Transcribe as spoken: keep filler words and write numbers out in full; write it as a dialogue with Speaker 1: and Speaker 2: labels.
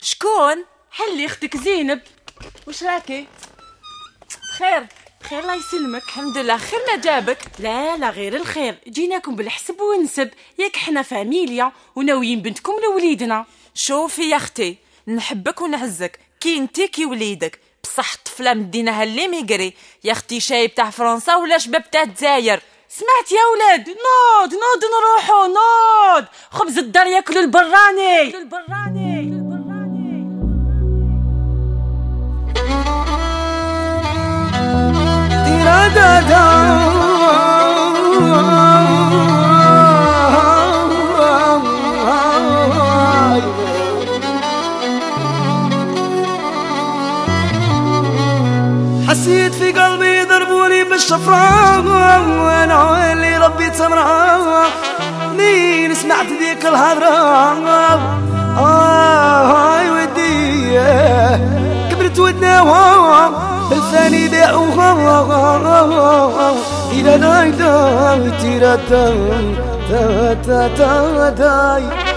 Speaker 1: شكون؟
Speaker 2: حلي اختك زينب. واش راكي؟ خير خير الله يسلمك.
Speaker 1: الحمد لله. خير ما جابك؟
Speaker 2: لا لا غير الخير، جيناكم بالحسب والنسب، ياك حنا فاميليا وناويين بنتكم لوليدنا.
Speaker 1: شوفي يا اختي، نحبك ونعزك كي انتي كي وليدك، بصح الطفله مديناها اللي ميقري يا اختي، شايب تاع فرنسا ولا شباب تاع الجزائر.
Speaker 2: سمعت يا ولاد؟ نوض نوض نروحو، نوض خبز الدار ياكلوا البراني البراني
Speaker 3: حسيت في قلبي ضربوني بالشفرة، وانا اللي ربي تمرة مين سمعت ذيك الهضرة. آه ودي كبرت ودناها الثاني باعوها إلى نايدا تيرا تا تا تا تا